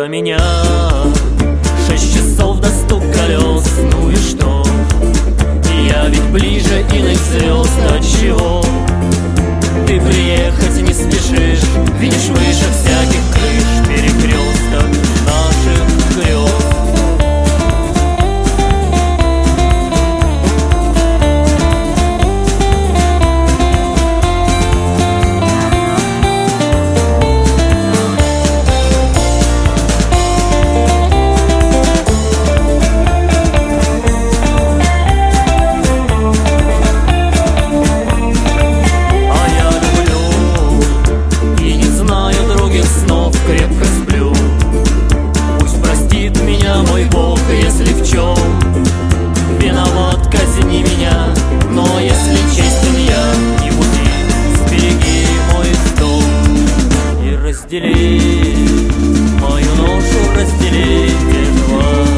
меня 6 часов до стук колес. Ну и что? Я ведь ближе иных звезд. Отчего ты приехать не спешишь? Видишь, выше всяких крыш перекресток наших грез. Крепко сплю. Пусть простит меня мой Бог, если в чем виноват, казни меня. Но если честен я, не буди, сбереги мой вздох и раздели мою ношу, раздели те два.